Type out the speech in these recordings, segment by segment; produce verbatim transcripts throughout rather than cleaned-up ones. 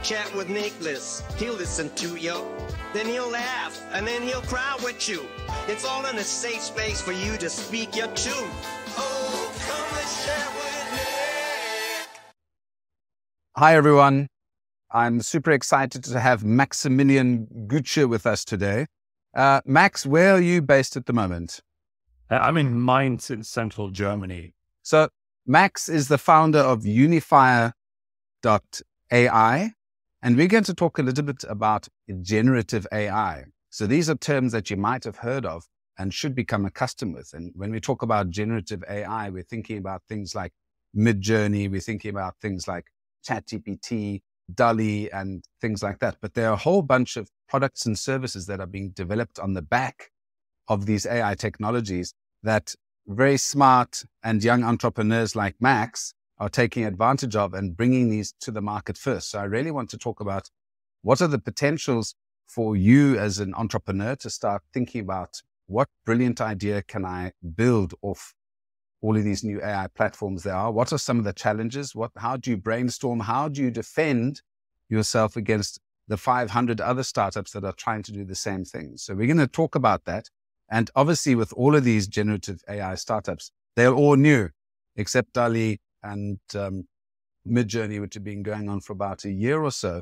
chat with Nicholas. He'll listen to you, then he'll laugh, and then he'll cry with you. It's all in a safe space for you to speak your truth. Oh, come and chat with Nick. Hi, everyone. I'm super excited to have Maximilian Gutsche with us today. Uh, Max, where are you based at the moment? I'm in Mainz in central Germany. So Max is the founder of Unifier dot A I, and we're going to talk a little bit about generative A I. So these are terms that you might have heard of and should become accustomed with. And when we talk about generative A I, we're thinking about things like Midjourney, we're thinking about things like ChatGPT, DALL-E, and things like that. But there are a whole bunch of products and services that are being developed on the back of these A I technologies that very smart and young entrepreneurs like Max are taking advantage of and bringing these to the market first. So I really want to talk about what are the potentials for you as an entrepreneur to start thinking about what brilliant idea can I build off all of these new A I platforms there are. What are some of the challenges? What, how do you brainstorm? How do you defend yourself against the five hundred other startups that are trying to do the same thing? So we're going to talk about that. And obviously with all of these generative A I startups, they're all new, except DALL-E and um, Midjourney, which have been going on for about a year or so.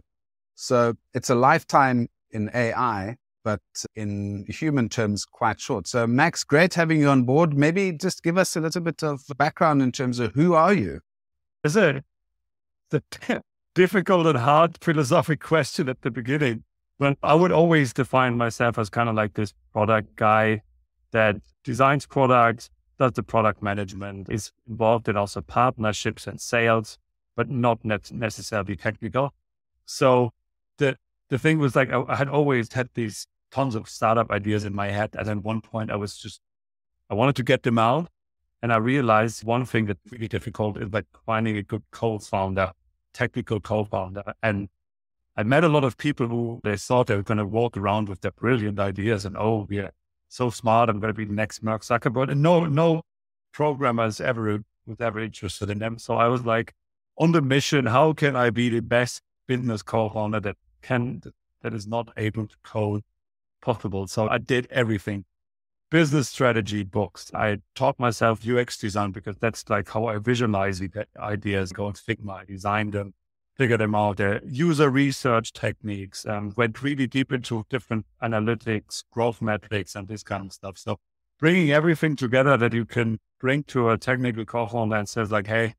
So it's a lifetime in A I, but in human terms, quite short. So Max, great having you on board. Maybe just give us a little bit of background in terms of who are you? It's a, it's a difficult and hard philosophic question at the beginning. But I would always define myself as kind of like this product guy that designs products, does the product management, is involved in also partnerships and sales, but not ne- necessarily technical. So the the thing was like, I, I had always had these tons of startup ideas in my head. And at one point I was just, I wanted to get them out. And I realized one thing that's really difficult is like finding a good co-founder, technical co-founder. And I met a lot of people who they thought they were going to walk around with their brilliant ideas and, oh, we're so smart, I'm going to be the next Mark Zuckerberg. And no, no programmers ever was ever interested in them. So I was like on the mission, how can I be the best business co-founder that can, that is not able to code possible? So I did everything. Business strategy books. I taught myself U X design because that's like how I visualize the ideas, go in Figma, I designed them, figure them out, uh, user research techniques, um, went really deep into different analytics, growth metrics, and this kind of stuff. So bringing everything together that you can bring to a technical co-founder and says like, hey,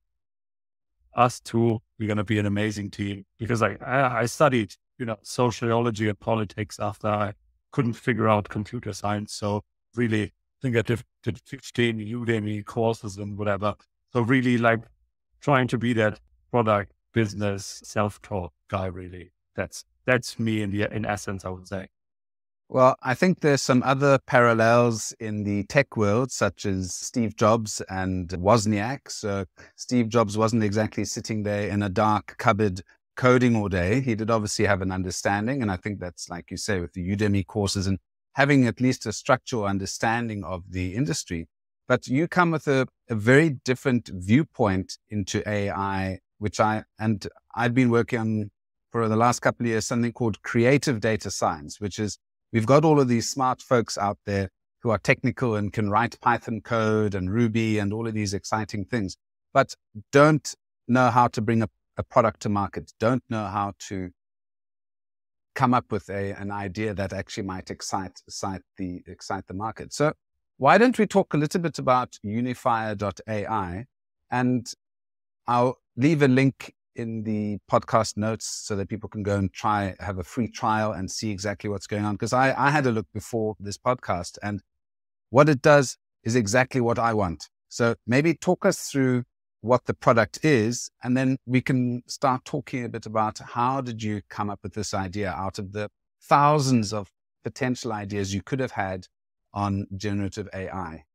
us two, we're going to be an amazing team. Because like, I, I studied, you know, sociology and politics after I couldn't figure out computer science. So really, I think I did, did fifteen Udemy courses and whatever. So really like trying to be that product business self-taught guy, really. That's that's me in the in essence, I would say. Well, I think there's some other parallels in the tech world, such as Steve Jobs and Wozniak. So Steve Jobs wasn't exactly sitting there in a dark cupboard coding all day. He did obviously have an understanding. And I think that's, like you say, with the Udemy courses and having at least a structural understanding of the industry. But you come with a, a very different viewpoint into A I, which I, and I've been working on for the last couple of years, something called creative data science, which is we've got all of these smart folks out there who are technical and can write Python code and Ruby and all of these exciting things, but don't know how to bring a, a product to market, don't know how to come up with a, an idea that actually might excite, excite the, excite the market. So why don't we talk a little bit about Unifier dot A I, and I'll leave a link in the podcast notes so that people can go and try, have a free trial and see exactly what's going on. Because I, I had a look before this podcast, and what it does is exactly what I want. So maybe talk us through what the product is, and then we can start talking a bit about how did you come up with this idea out of the thousands of potential ideas you could have had on generative A I.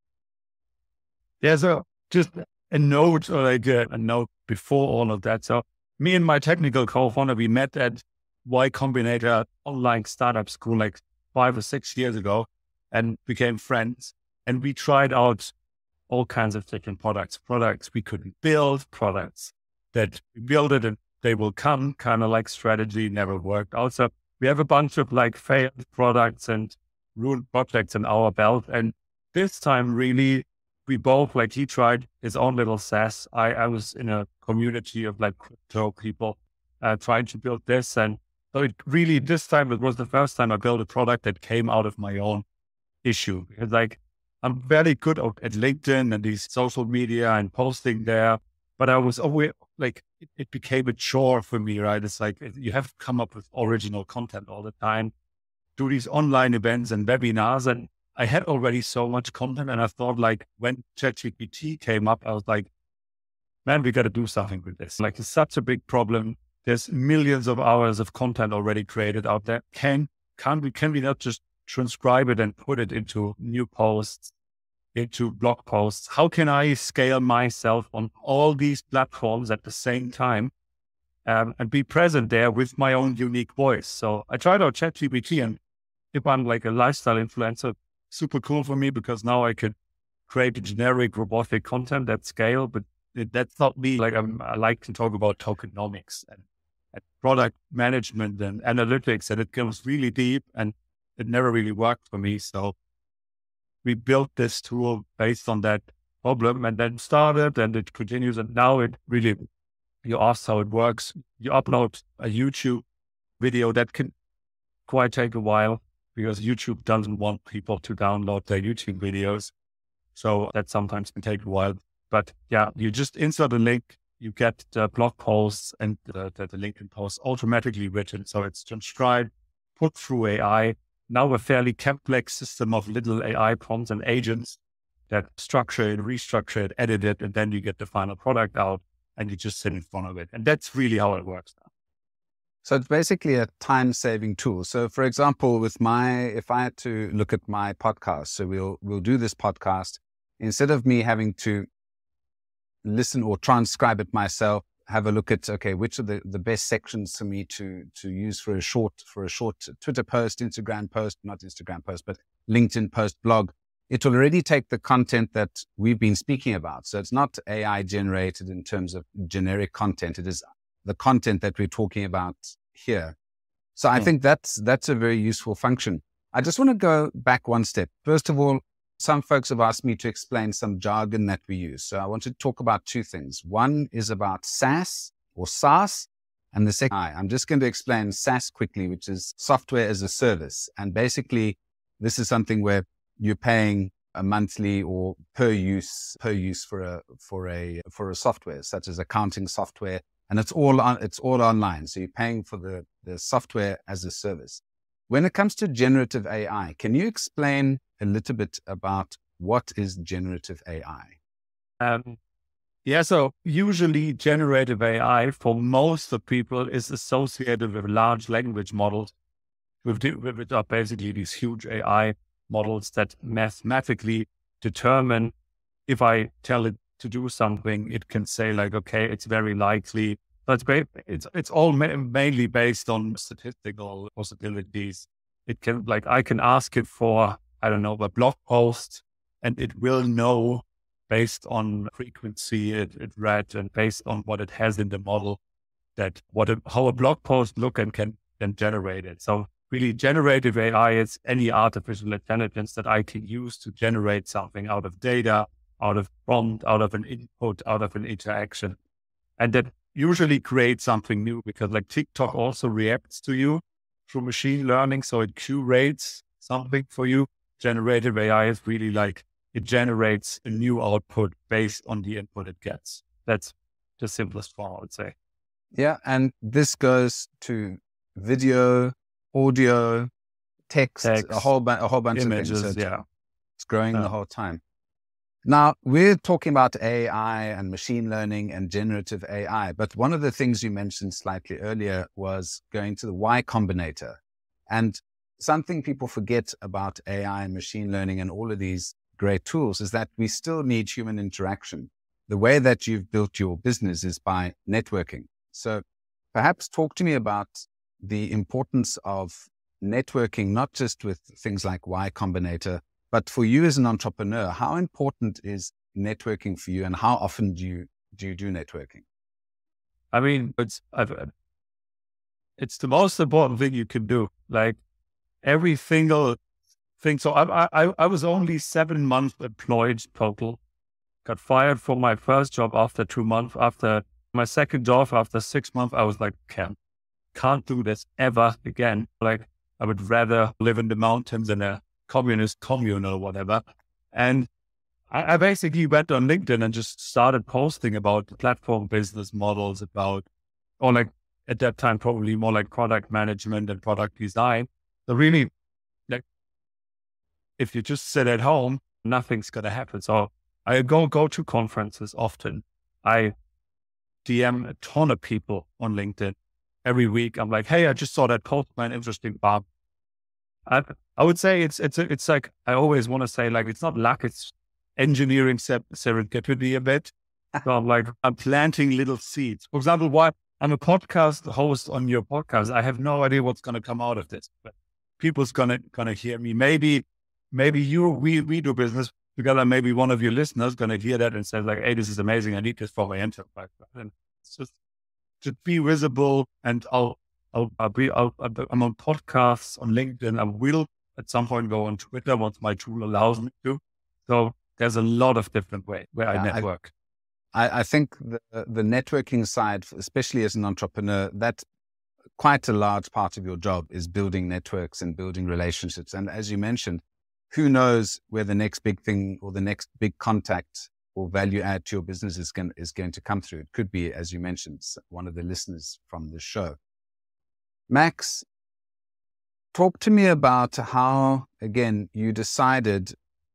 Yeah, so just a note or like a, a note before all of that. So me and my technical co-founder, we met at Y Combinator online startup school like five or six years ago and became friends. And we tried out all kinds of different products, products we couldn't build, products that we built it and they will come kind of like strategy never worked. Also, we have a bunch of like failed products and ruined projects in our belt. And this time really, we both, like he tried his own little SaaS. I, I was in a community of like crypto people uh, trying to build this. And so it really, this time it was the first time I built a product that came out of my own issue. Because like, I'm very good at, at LinkedIn and these social media and posting there, but I was always like, it, it became a chore for me, right? It's like, you have to come up with original content all the time, do these online events and webinars. And I had already so much content. And I thought like when ChatGPT came up, I was like, man, we got to do something with this. Like it's such a big problem. There's millions of hours of content already created out there. Can, can we, can we not just transcribe it and put it into new posts, into blog posts? How can I scale myself on all these platforms at the same time um, and be present there with my own unique voice? So I tried out ChatGPT, and if I'm like a lifestyle influencer, super cool for me because now I could create a generic robotic content at scale, but it, that's not me. Like I'm, I like to talk about tokenomics and, and product management and analytics, and it goes really deep, and it never really worked for me. So we built this tool based on that problem and then started, and it continues. And now it really, you asked how it works. You upload a YouTube video that can quite take a while because YouTube doesn't want people to download their YouTube videos. So that sometimes can take a while. But yeah, you just insert a link, you get the blog posts and the, the, the LinkedIn posts automatically written. So it's transcribed, put through A I. Now a fairly complex system of little A I prompts and agents that structure it, restructure it, edit it, and then you get the final product out and you just sit in front of it. And that's really how it works now. So it's basically a time-saving tool. So for example, with my, if I had to look at my podcast, so we'll, we'll do this podcast, instead of me having to listen or transcribe it myself, have a look at, okay, which are the, the best sections for me to, to use for a short, for a short Twitter post, Instagram post, not Instagram post, but LinkedIn post, blog. It will already take the content that we've been speaking about. So it's not A I generated in terms of generic content. It is the content that we're talking about here. So I mm. think that's, that's a very useful function. I just want to go back one step. First of all, some folks have asked me to explain some jargon that we use. So I want to talk about two things. One is about SaaS or SaaS, and the second, I'm just going to explain SaaS quickly, which is software as a service. And basically, this is something where you're paying a monthly or per use, per use for a, for a, for a software, such as accounting software. And it's all on, it's all online. So you're paying for the, the software as a service. When it comes to generative A I, can you explain a little bit about what is generative A I? Um, yeah, so usually generative A I for most of people is associated with large language models, with, which are basically these huge A I models that mathematically determine if I tell it to do something, it can say like, okay, it's very likely. But it's it's all ma- mainly based on statistical possibilities. It can, like, I can ask it for, I don't know, a blog post, and it will know based on frequency it, it read and based on what it has in the model that what a, how a blog post look and can then generate it. So really generative A I is any artificial intelligence that I can use to generate something out of data, out of prompt, out of an input, out of an interaction. And that usually creates something new because like TikTok also reacts to you through machine learning. So it curates something for you. Generative A I is really like, it generates a new output based on the input it gets. That's the simplest form, I would say. Yeah. And this goes to video, audio, text, text a whole, bu- a whole bunch images, of things. So yeah. It's growing yeah. the whole time. Now, we're talking about A I and machine learning and generative A I, but one of the things you mentioned slightly earlier was going to the Y Combinator. And something people forget about A I and machine learning and all of these great tools is that we still need human interaction. The way that you've built your business is by networking. So perhaps talk to me about the importance of networking, not just with things like Y Combinator, but for you as an entrepreneur. How important is networking for you, and how often do you do, you do networking? I mean, it's, I've, it's the most important thing you can do. Like every single thing. So I, I, I was only seven months employed total. Got fired from my first job after two months. After my second job, after six months, I was like, can't, can't do this ever again. Like I would rather live in the mountains in a communist commune or whatever. And I, I basically went on LinkedIn and just started posting about platform business models, about, or like at that time, probably more like product management and product design. So really, like, if you just sit at home, nothing's going to happen. So I go, go to conferences often. I D M a ton of people on LinkedIn every week. I'm like, hey, I just saw that post, man, interesting, Bob. I, I would say it's, it's, it's like, I always want to say, like, it's not luck, it's engineering serendipity a bit. So I'm like, I'm planting little seeds. For example, why I'm a podcast host on your podcast. I have no idea what's going to come out of this, but people's going to, going to hear me. Maybe, maybe you, we, we do business together. Maybe one of your listeners going to hear that and say like, hey, this is amazing. I need this for my enterprise. And it's just, just be visible. And I'll, I'll, I'll be, I'll, I'm on podcasts on LinkedIn. I will at some point go on Twitter once my tool allows me to. So there's a lot of different ways where yeah, I network. I, I think the, the networking side, especially as an entrepreneur, that's quite a large part of your job is building networks and building relationships. And as you mentioned, who knows where the next big thing or the next big contact or value add to your business is going, is going to come through. It could be, as you mentioned, one of the listeners from the show. Max, talk to me about how, again, you decided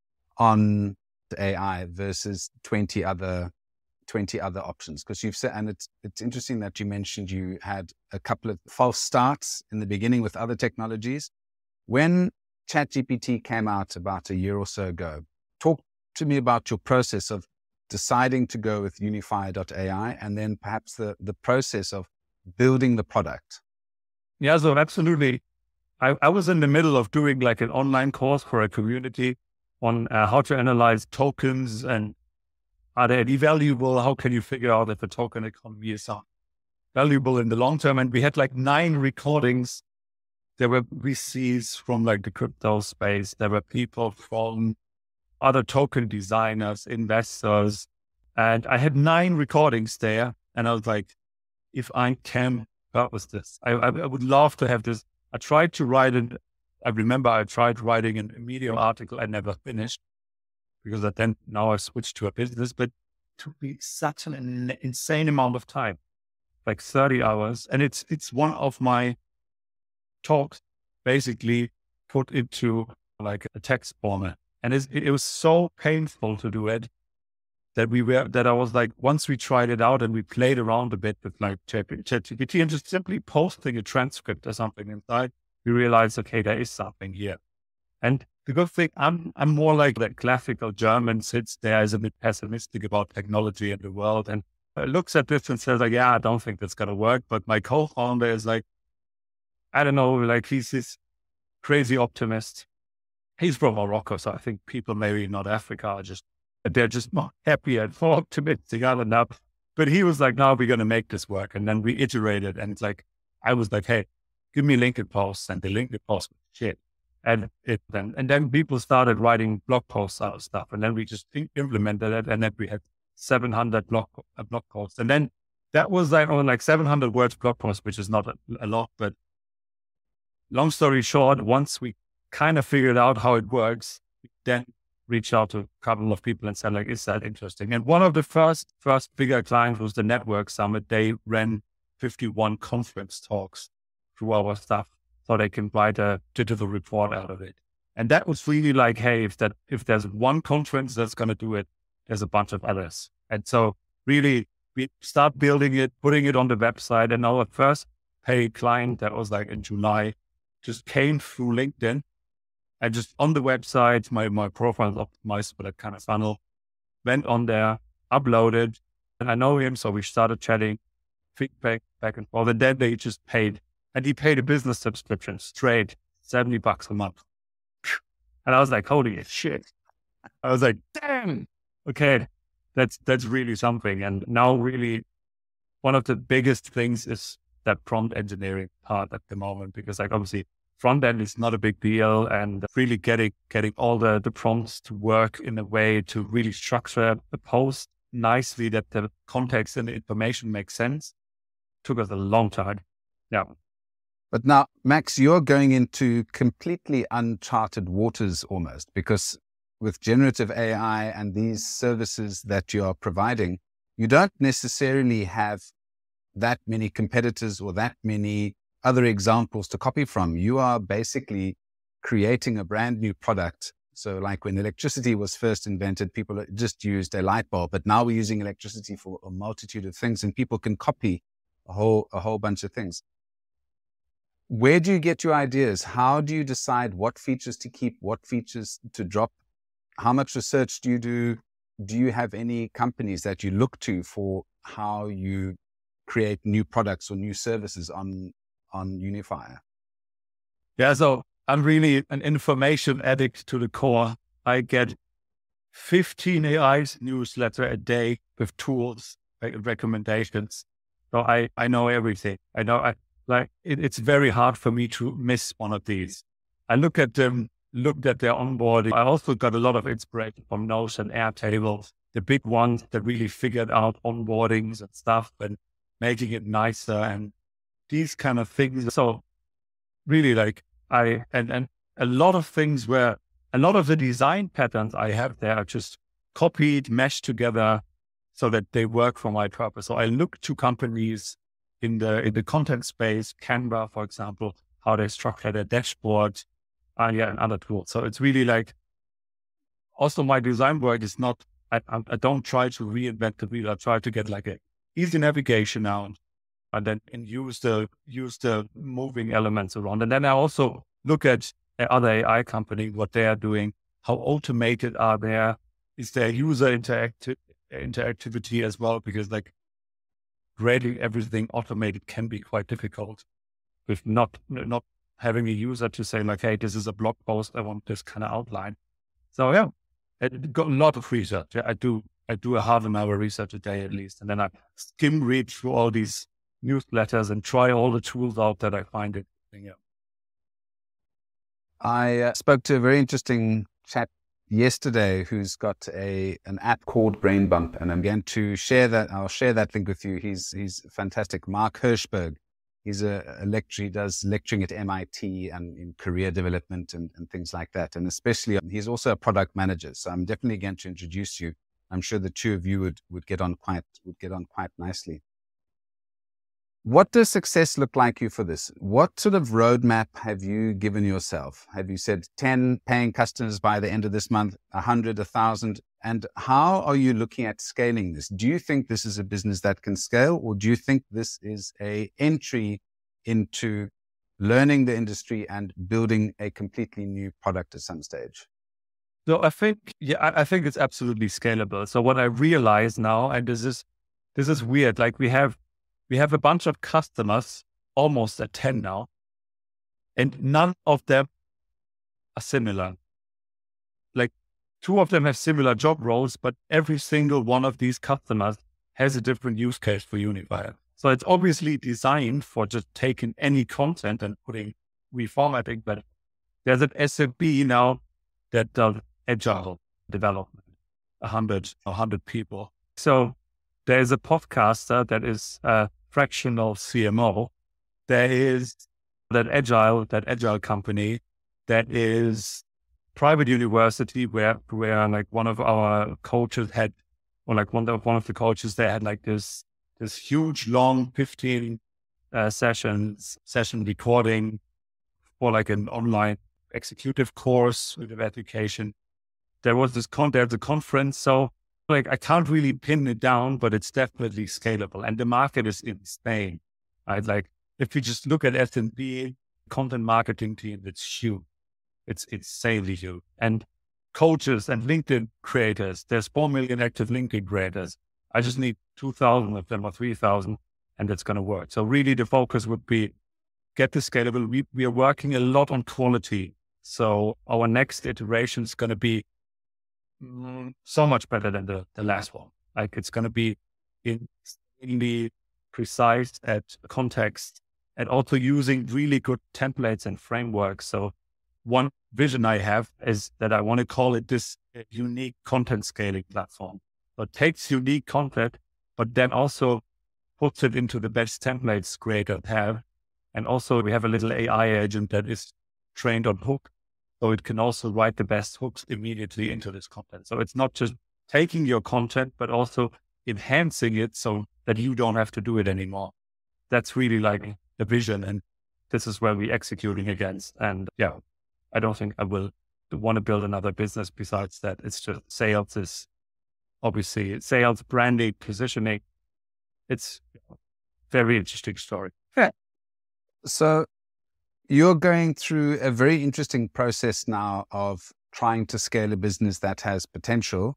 on the A I versus twenty other twenty other options, because you've said, and it's it's interesting that you mentioned you had a couple of false starts in the beginning with other technologies. When ChatGPT came out about a year or so ago, talk to me about your process of deciding to go with Unify dot A I and then perhaps the, the process of building the product. Yeah, so absolutely. I, I was in the middle of doing like an online course for a community on uh, how to analyze tokens and are they valuable? How can you figure out if a token economy is valuable in the long term? And we had like nine recordings. There were V Cs from like the crypto space. There were people from other token designers, investors. And I had nine recordings there. And I was like, if I can purpose this, I, I, I would love to have this. I tried to write it. I remember I tried writing a Medium article. I never finished because I then now I switched to a business, but it took me such an insane amount of time, like thirty hours. And it's, it's one of my talks basically put into like a text format. And it, it was so painful to do it that we were, that I was like, once we tried it out and we played around a bit with like ChatGPT and just simply posting a transcript or something inside, we realized, okay, there is something here. And the good thing, I'm, I'm more like the classical German sits there is a bit pessimistic about technology and the world and looks at this and says like, yeah, I don't think that's going to work. But my co-founder is like, I don't know, like he's this crazy optimist. He's from Morocco, so I think people maybe not Africa are just, they're just more happy and more optimistic. I don't know. But he was like, no, we're going to make this work. And then we iterated and it's like, I was like, hey, give me LinkedIn posts, and the LinkedIn posts was shit. And it then, and then people started writing blog posts out of stuff. And then we just implemented it. And then we had seven hundred blog, uh, blog posts. And then that was like on like seven hundred words blog post, which is not a, a lot, but long story short, once we kind of figured out how it works, we then reached out to a couple of people and said like, is that interesting? And one of the first, first bigger clients was the Network Summit. They ran fifty-one conference talks through our stuff so they can write a digital report out of it. And that was really like, hey, if that, if there's one conference that's going to do it, there's a bunch of others. And so really we start building it, putting it on the website. And our first paid client that was like in July just came through LinkedIn and just on the website, my, my profile is optimized for that kind of funnel, went on there, uploaded, and I know him. So we started chatting, feedback back and forth. And then they just paid, and he paid a business subscription straight, seventy bucks a month. And I was like, holy shit. I was like, damn, okay, that's, that's really something. And now really one of the biggest things is that prompt engineering part at the moment, because like obviously front end is not a big deal, and really getting getting all the, the prompts to work in a way to really structure the post nicely that the context and the information makes sense took us a long time. Yeah. But now, Max, you're going into completely uncharted waters almost, because with generative A I and these services that you are providing, you don't necessarily have that many competitors or that many other examples to copy from. You are basically creating a brand new product. So like when electricity was first invented, people just used a light bulb, but now we're using electricity for a multitude of things, and people can copy a whole, a whole bunch of things. Where do you get your ideas? How do you decide what features to keep, what features to drop? How much research do you do? Do you have any companies that you look to for how you create new products or new services on, on Unifier? Yeah, so I'm really an information addict to the core. I get fifteen A Is newsletter a day with tools, like recommendations. So I, I know everything. I know I like it, it's very hard for me to miss one of these. I look at them, looked at their onboarding. I also got a lot of inspiration from Notion, Airtable, the big ones that really figured out onboardings and stuff and making it nicer and these kind of things. So really like I, and, and a lot of things where a lot of the design patterns I have there are just copied, meshed together so that they work for my purpose. So I look to companies in the, in the content space, Canva, for example, how they structure their dashboard, uh, yeah, and other tools. So it's really like, also my design work is not, I, I don't try to reinvent the wheel. I try to get like a easy navigation out and then and use the, use the moving elements around. And then I also look at other A I company, what they are doing, how automated are they, is there user interacti- interactivity as well? Because like creating everything automated can be quite difficult with not, not having a user to say like, hey, this is a blog post. I want this kind of outline. So yeah, it got a lot of research. I do, I do a half an hour research a day at least. And then I skim read through all these newsletters and try all the tools out that I find it. Yeah. I uh, spoke to a very interesting chap yesterday who's got a an app called Brain Bump, and I'm going to share that. I'll share that link with you. He's he's fantastic. Mark Hirschberg. He's a, a lecturer. He does lecturing at M I T and in career development and, and things like that. And especially, he's also a product manager. So I'm definitely going to introduce you. I'm sure the two of you would would get on quite would get on quite nicely. What does success look like you for this? What sort of roadmap have you given yourself? Have you said ten paying customers by the end of this month, a hundred, a thousand? And how are you looking at scaling this? Do you think this is a business that can scale, or do you think this is a entry into learning the industry and building a completely new product at some stage? So I think, yeah, I, I think it's absolutely scalable. So what I realize now, and this is, this is weird, like we have, We have a bunch of customers, almost at ten now, and none of them are similar. Like two of them have similar job roles, but every single one of these customers has a different use case for Unifier. So it's obviously designed for just taking any content and putting reformatting, but there's an S M B now that does agile development, a hundred, a hundred people. So there is a podcaster that is a fractional C M O. There is that agile, that agile company that is private university where, where like one of our coaches had, or like one of, one of the coaches, they had like this, this huge long fifteen uh, sessions, session recording for like an online executive course with education. There was this con, there's a conference. So like, I can't really pin it down, but it's definitely scalable. And the market is insane, right? Like, if you just look at S and P content marketing team, it's huge. It's insanely huge. And coaches and LinkedIn creators, there's four million active LinkedIn creators. I just need two thousand of them or three thousand, and it's going to work. So really the focus would be get the scalable. We, we are working a lot on quality. So our next iteration is going to be so much better than the, the last one. Like it's going to be in, in the precise at context, and also using really good templates and frameworks. So one vision I have is that I want to call it this unique content scaling platform. So it takes unique content, but then also puts it into the best templates creators have. And also we have a little A I agent that is trained on hook. So it can also write the best hooks immediately into this content. So it's not just taking your content, but also enhancing it so that you don't have to do it anymore. That's really like the vision. And this is where we're executing against. And yeah, I don't think I will want to build another business besides that. It's just sales is obviously sales, branding, positioning. It's a very interesting story. Yeah. So you're going through a very interesting process now of trying to scale a business that has potential.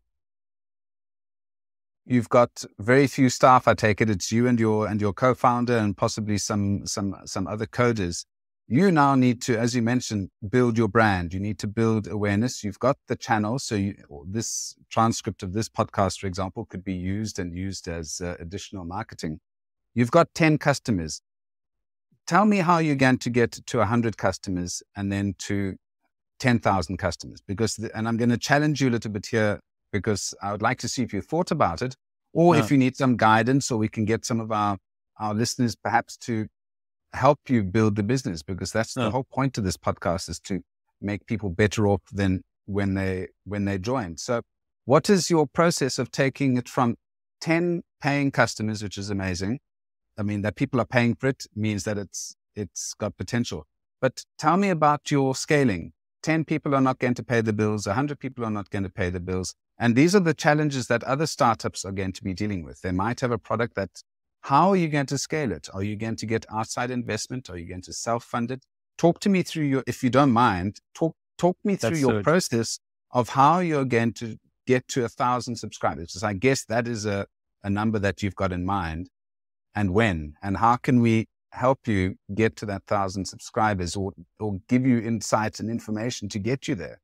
You've got very few staff, I take it. It's you and your and your co-founder and possibly some some some other coders. You now need to, as you mentioned, build your brand. You need to build awareness. You've got the channel. So you, this transcript of this podcast, for example, could be used and used as uh, additional marketing. You've got ten customers. Tell me how you're going to get to one hundred customers and then to ten thousand customers. Because, the, and I'm going to challenge you a little bit here, because I would like to see if you thought about it, or yeah. if you need some guidance, or we can get some of our, our listeners perhaps to help you build the business, because that's yeah. the whole point of this podcast, is to make people better off than when they when they join. So what is your process of taking it from ten paying customers, which is amazing? I mean, that people are paying for it means that it's it's got potential. But tell me about your scaling. ten people are not going to pay the bills. one hundred people are not going to pay the bills. And these are the challenges that other startups are going to be dealing with. They might have a product that, how are you going to scale it? Are you going to get outside investment? Are you going to self-fund it? Talk to me through your, if you don't mind, talk talk me through That's your so process of how you're going to get to a thousand subscribers. Because I guess that is a, a number that you've got in mind, and when, and how can we help you get to that thousand subscribers, or or give you insights and information to get you there?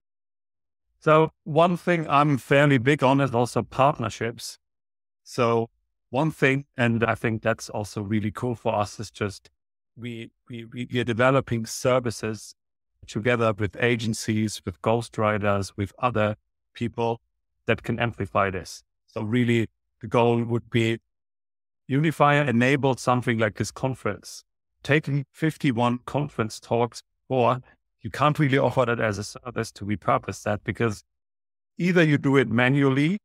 So one thing I'm fairly big on is also partnerships. So one thing, and I think that's also really cool for us, is just we we we are developing services together with agencies, with ghostwriters, with other people that can amplify this. So really the goal would be Unifier enabled something like this conference. Taking fifty-one conference talks, or you can't really offer that as a service to repurpose that, because either you do it manually,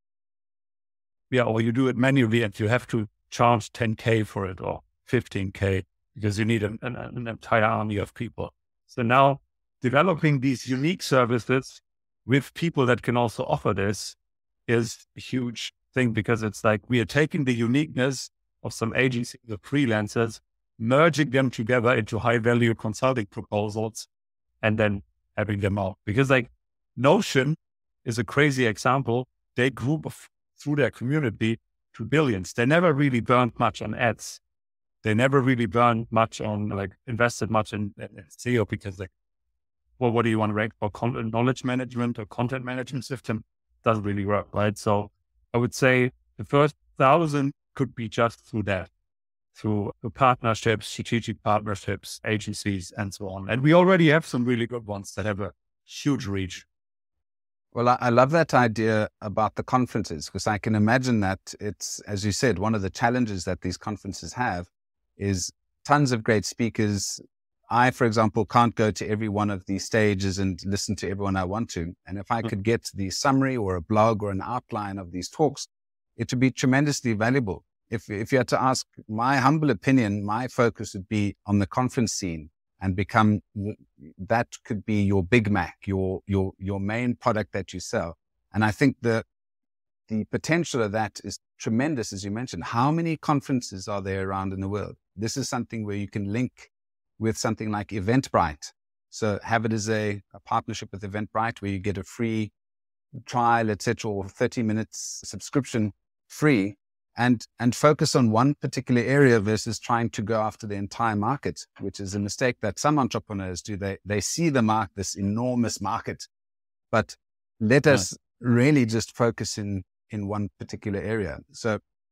yeah, or you do it manually and you have to charge ten K for it or fifteen K because you need an, an, an entire army of people. So now developing these unique services with people that can also offer this is a huge thing, because it's like we are taking the uniqueness of some agencies or freelancers, merging them together into high value consulting proposals, and then having them out. Because like Notion is a crazy example. They grew bef- through their community to billions. They never really burned much on ads. They never really burned much on, like, invested much in, in S E O, because like, well, what do you want to rank for? Con- knowledge management or content management system? Doesn't really work, right? So I would say the first thousand could be just through that, through partnerships, strategic partnerships, agencies, and so on. And we already have some really good ones that have a huge reach. Well, I, I love that idea about the conferences, because I can imagine that it's, as you said, one of the challenges that these conferences have is tons of great speakers. I, for example, can't go to every one of these stages and listen to everyone I want to. And if I could get the summary or a blog or an outline of these talks, it would be tremendously valuable. If if you had to ask my humble opinion, my focus would be on the conference scene, and become, that could be your Big Mac, your your your main product that you sell. And I think the the potential of that is tremendous, as you mentioned. How many conferences are there around in the world? This is something where you can link with something like Eventbrite. So have it as a, a partnership with Eventbrite, where you get a free trial, et cetera, or thirty minutes subscription free, and and focus on one particular area versus trying to go after the entire market, which is a mistake that some entrepreneurs do. They they see the market, this enormous market, but let us really just focus in in one particular area. So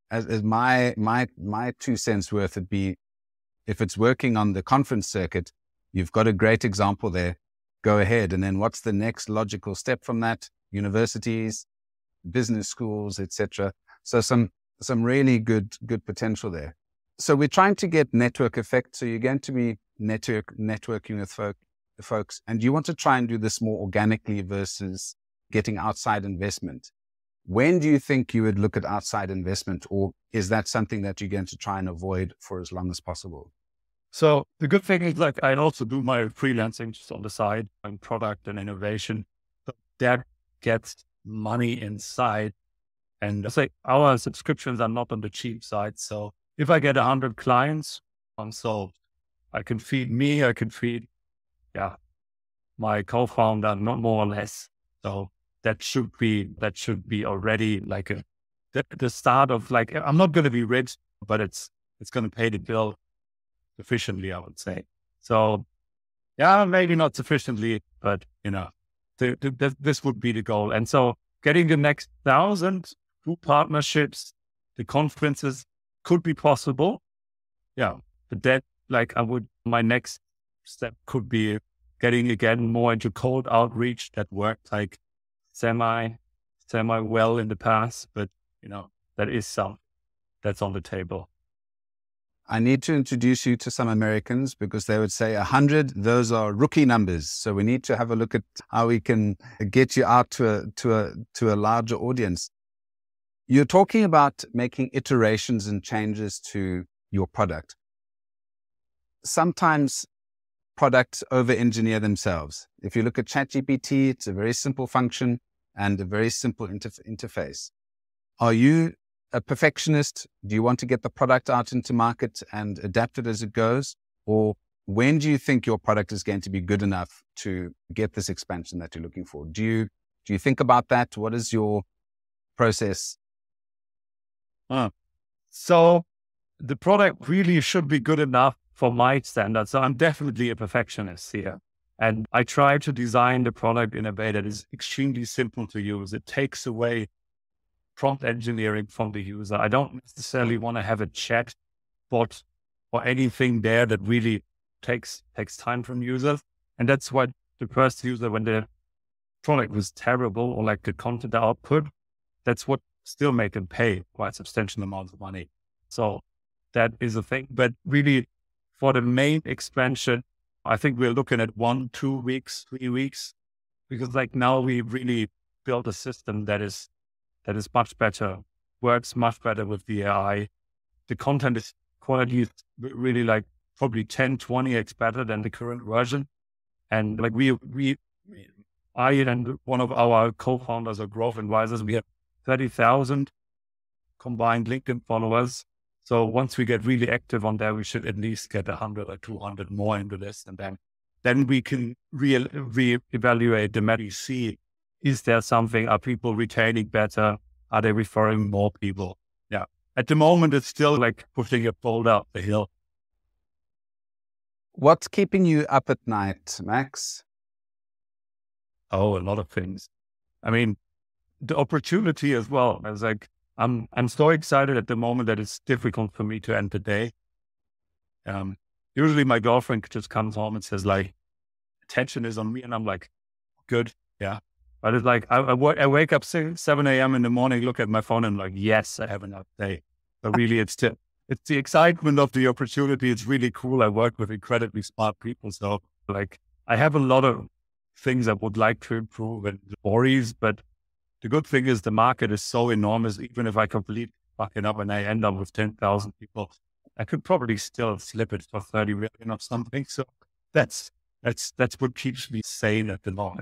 as, as my, my, my two cents worth would be, if it's working on the conference circuit, you've got a great example there. Go ahead. And then what's the next logical step from that? Universities, business schools, et cetera. So some, some really good, good potential there. So we're trying to get network effect. So you're going to be network, networking with folk, folks, and you want to try and do this more organically versus getting outside investment. When do you think you would look at outside investment, or is that something that you're going to try and avoid for as long as possible? So the good thing is, like, I also do my freelancing just on the side and product and innovation. So that gets money inside. And I say our subscriptions are not on the cheap side. So if I get a hundred clients, I'm sold. I can feed me, I can feed, yeah, my co-founder, not more or less. So that should be, that should be already like a, the, the start of, like, I'm not going to be rich, but it's, it's going to pay the bill sufficiently, I would say. So yeah, maybe not sufficiently, but you know, the, the, this would be the goal. And so getting the next thousand through partnerships, the conferences could be possible. Yeah. But that, like, I would, my next step could be getting again more into cold outreach. That worked like semi, semi well in the past, but you know, that is some that's on the table. I need to introduce you to some Americans because they would say a hundred, those are rookie numbers. So we need to have a look at how we can get you out to a, to a, to a larger audience. You're talking about making iterations and changes to your product. Sometimes products over-engineer themselves. If you look at ChatGPT, it's a very simple function and a very simple interf- interface. Are you a perfectionist? Do you want to get the product out into market and adapt it as it goes? Or when do you think your product is going to be good enough to get this expansion that you're looking for? Do you, do you think about that? What is your process? Uh, so the product really should be good enough for my standards. So I'm definitely a perfectionist here. And I try to design the product in a way that is extremely simple to use. It takes away prompt engineering from the user. I don't necessarily want to have a chat bot or anything there that really takes takes time from users. And that's what the first user, when the product was terrible or like the content output, that's what still made them pay quite substantial amounts of money. So that is a thing. But really, for the main expansion, I think we're looking at one, two weeks, three weeks, because like now we really built a system that is that is much better, works much better with the A I. The content is quality is really like probably ten, twenty x better than the current version. And like we, we, I and one of our co-founders or growth advisors, we have thirty thousand combined LinkedIn followers. So once we get really active on there, we should at least get one hundred or two hundred more into this. And then, then we can re- re-evaluate the metrics, see, is there something, are people retaining better? Are they referring more people? Yeah. At the moment, it's still like pushing a boulder up the hill. What's keeping you up at night, Max? Oh, a lot of things. I mean, the opportunity as well. I was like, I'm I'm so excited at the moment that it's difficult for me to end the day. Um, usually my girlfriend just comes home and says like, attention is on me. And I'm like, good. Yeah. But it's like, I, I, w- I wake up seven a.m. in the morning, look at my phone and like, yes, I have enough day. But really it's the, it's the excitement of the opportunity. It's really cool. I work with incredibly smart people. So like, I have a lot of things I would like to improve and worries, but the good thing is the market is so enormous. Even if I complete fucking up and I end up with ten thousand people, I could probably still slip it for thirty million or something. So that's, that's, that's what keeps me sane at the moment.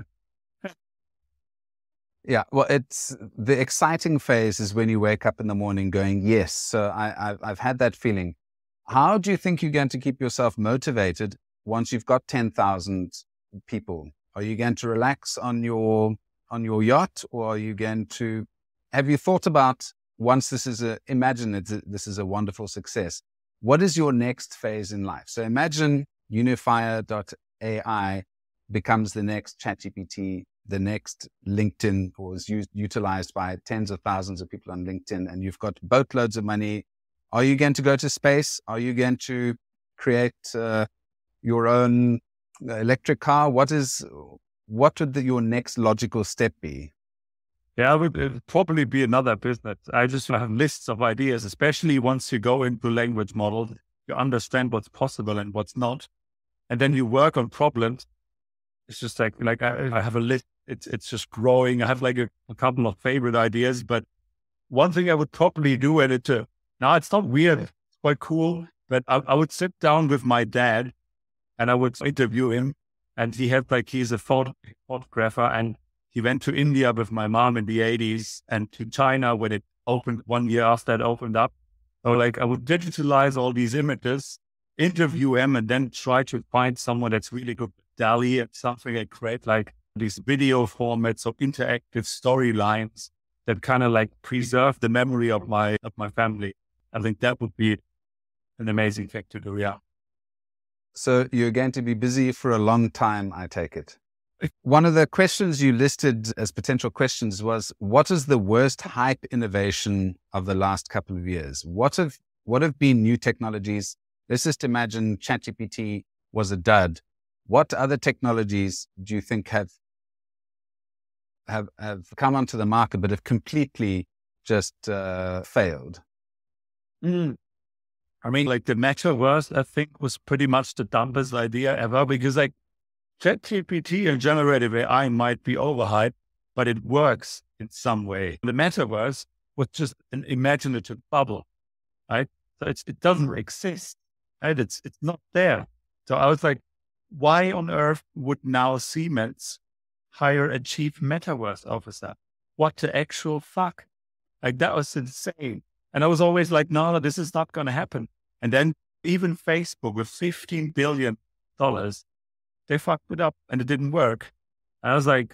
Yeah, well, it's the exciting phase is when you wake up in the morning going, yes. So I, I've, I've had that feeling. How do you think you're going to keep yourself motivated once you've got ten thousand people? Are you going to relax on your on your yacht, or are you going to, have you thought about, once this is a, imagine it's a, this is a wonderful success, what is your next phase in life? So imagine Unifier dot A I becomes the next ChatGPT the next LinkedIn, or is used, utilized by tens of thousands of people on LinkedIn, and you've got boatloads of money. Are you going to go to space? Are you going to create uh, your own electric car? What is, what would the, your next logical step be? Yeah, it would, it would probably be another business. I just have lists of ideas, especially once you go into language models, you understand what's possible and what's not. And then you work on problems. It's just like, like I, I have a list. It's, it's just growing. I have like a, a couple of favorite ideas, but one thing I would probably do, and it, uh, now it's not weird. It's quite cool, but I, I would sit down with my dad and I would interview him, and he had like, he's a phot- photographer, and he went to India with my mom in the eighties and to China when it opened one year after it opened up. So like I would digitalize all these images, interview him, and then try to find someone that's really good with DALL-E and something, and create like these video formats of interactive storylines that kind of like preserve the memory of my, of my family. I think that would be an amazing thing to do. Yeah. So you're going to be busy for a long time, I take it. One of the questions you listed as potential questions was, what is the worst hype innovation of the last couple of years? What have, what have been new technologies? Let's just imagine ChatGPT was a dud. What other technologies do you think have, have, have come onto the market, but have completely just uh, failed? Mm. I mean, like the metaverse, I think, was pretty much the dumbest idea ever, because like ChatGPT and generative A I might be overhyped, but it works in some way. The metaverse was just an imaginative bubble, right? So it's, it doesn't exist, right? It's, it's not there. So I was like, why on earth would now Siemens hire a chief metaverse officer? What the actual fuck? Like that was insane. And I was always like, no, no, this is not going to happen. And then even Facebook with fifteen billion dollars, they fucked it up and it didn't work. And I was like,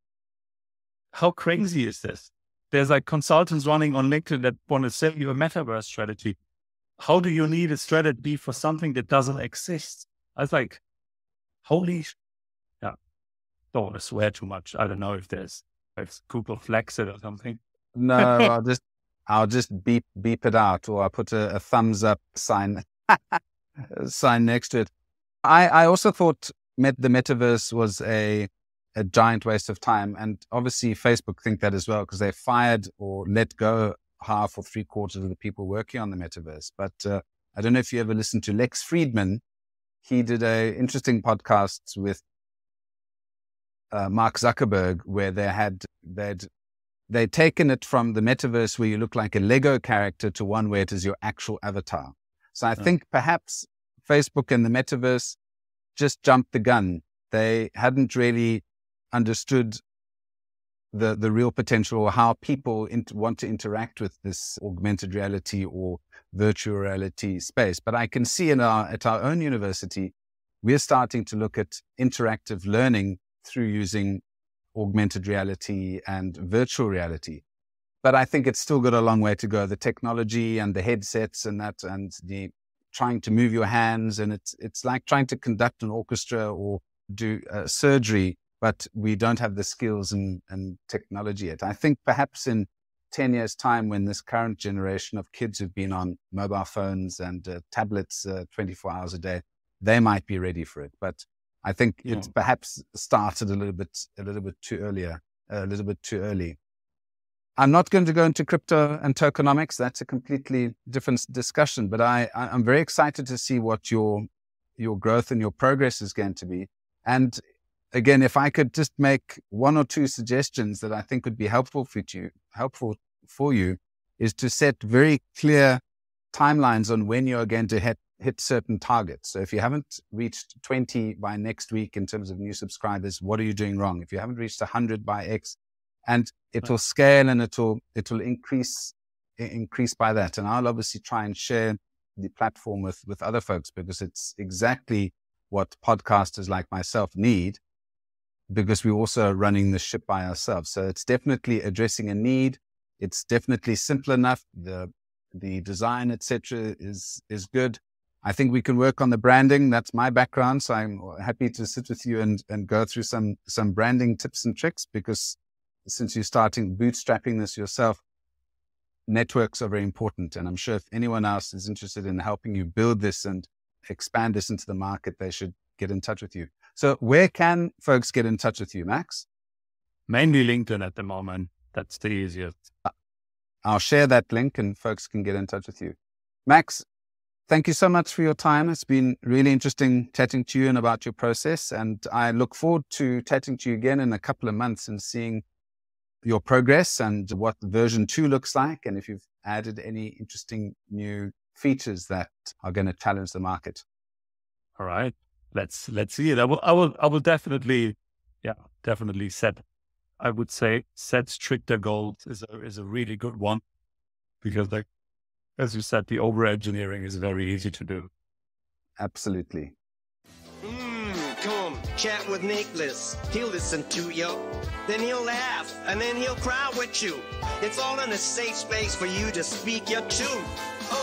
how crazy is this? There's like consultants running on LinkedIn that want to sell you a metaverse strategy. How do you need a strategy for something that doesn't exist? I was like, holy, sh- yeah, don't want to swear too much. I don't know if there's, if Google flags it or something. No, I'll just, I'll just beep, beep it out, or I'll put a, a thumbs up sign, sign next to it. I, I also thought met, the metaverse was a, a giant waste of time. And obviously Facebook think that as well, because they fired or let go half or three quarters of the people working on the metaverse. But uh, I don't know if you ever listened to Lex Friedman. He did a interesting podcast with uh, Mark Zuckerberg, where they had, they'd, they'd taken it from the metaverse where you look like a Lego character to one where it is your actual avatar. So I oh. think perhaps Facebook and the metaverse just jumped the gun. They hadn't really understood the, the real potential, or how people in, want to interact with this augmented reality or virtual reality space. But I can see in our, at our own university, we're starting to look at interactive learning through using augmented reality and virtual reality. But I think it's still got a long way to go. The technology and the headsets and that, and the trying to move your hands, and it's it's like trying to conduct an orchestra or do uh, surgery, but we don't have the skills and, and technology yet. I think perhaps in ten years' time, when this current generation of kids who've been on mobile phones and uh, tablets uh, twenty-four hours a day, they might be ready for it. But I think yeah. it's perhaps started a little bit, a little bit too earlier, a little bit too early. I'm not going to go into crypto and tokenomics. That's a completely different discussion, but I, I'm very excited to see what your, your growth and your progress is going to be. And again, if I could just make one or two suggestions that I think would be helpful for you, helpful for you, is to set very clear timelines on when you're going to hit, hit certain targets. So if you haven't reached twenty by next week in terms of new subscribers, what are you doing wrong? If you haven't reached one hundred by X, and it will scale and it will, it will increase, increase by that. And I'll obviously try and share the platform with, with other folks, because it's exactly what podcasters like myself need, because we're also running the ship by ourselves. So it's definitely addressing a need. It's definitely simple enough. The, the design, et cetera, is, is good. I think we can work on the branding. That's my background. So I'm happy to sit with you and, and go through some, some branding tips and tricks, because since you're starting bootstrapping this yourself, networks are very important. And I'm sure if anyone else is interested in helping you build this and expand this into the market, they should get in touch with you. So where can folks get in touch with you, Max? Mainly LinkedIn at the moment. That's the easiest. I'll share that link and folks can get in touch with you. Max, thank you so much for your time. It's been really interesting chatting to you and about your process. And I look forward to chatting to you again in a couple of months and seeing your progress and what version two looks like. And if you've added any interesting new features that are going to challenge the market. All right. Let's, let's see it. I will, I will, I will definitely, yeah, definitely set, I would say set stricter goals is a, is a really good one, because like, as you said, the over engineering is very easy to do. Absolutely. Mm, come chat with Nicholas. He'll listen to you. Then he'll laugh, and then he'll cry with you. It's all in a safe space for you to speak your truth.